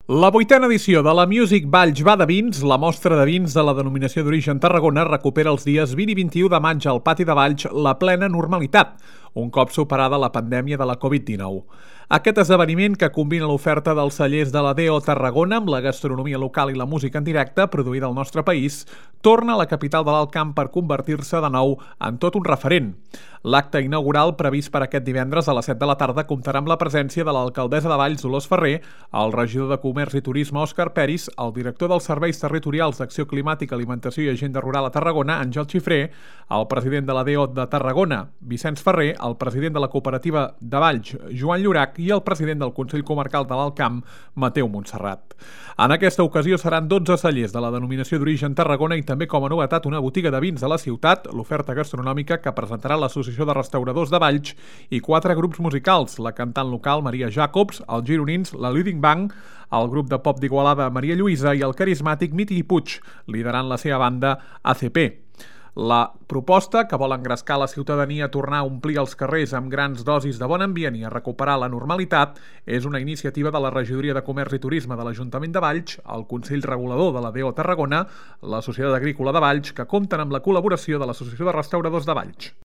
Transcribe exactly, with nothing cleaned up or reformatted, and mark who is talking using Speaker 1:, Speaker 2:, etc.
Speaker 1: La vuitena edició de la Music Valls va de vins, la mostra de vins de la denominació d'origen Tarragona, recupera els dies vint i vint-i-u de maig al Pati de Valls la plena normalitat, un cop superada la pandèmia de la Covid dinou. Aquest esdeveniment, que combina l'oferta dels cellers de la D O Tarragona amb la gastronomia local i la música en directe produïda al nostre país, torna a la capital de l'Alt Camp per convertir-se de nou en tot un referent. L'acte inaugural, previst per aquest divendres a les set de la tarda, comptarà amb la presència de l'alcaldessa de Valls, Dolors Ferrer, el regidor de Comerç i Turisme, Òscar Peris, el director dels Serveis Territorials d'Acció Climàtica, Alimentació i Agenda Rural a Tarragona, Àngel Xifré, el president de la D O de Tarragona, Vicenç Ferrer, el president de la Cooperativa de Valls, Joan Llorach, i el president del Consell Comarcal de l'Alt Camp, Mateu Montserrat. En aquesta ocasió seran dotze cellers de la denominació d'origen Tarragona i també com a novetat una botiga de vins de la ciutat, l'oferta gastronòmica que presentarà l'Associació de Restauradors de Valls i quatre grups musicals, la cantant local Maria Jacobs, els gironins, la Leading Band, el grup de pop d'Igualada Maria Lluïsa i el carismàtic Miti Puig, liderant la seva banda A C P. La proposta, que vol engrescar la ciutadania a tornar a omplir els carrers amb grans dosis de bon ambient i a recuperar la normalitat, és una iniciativa de la Regidoria de Comerç i Turisme de l'Ajuntament de Valls, el Consell Regulador de la D O Tarragona, la Societat Agrícola de Valls, que compten amb la col·laboració de l'Associació de Restauradors de Valls.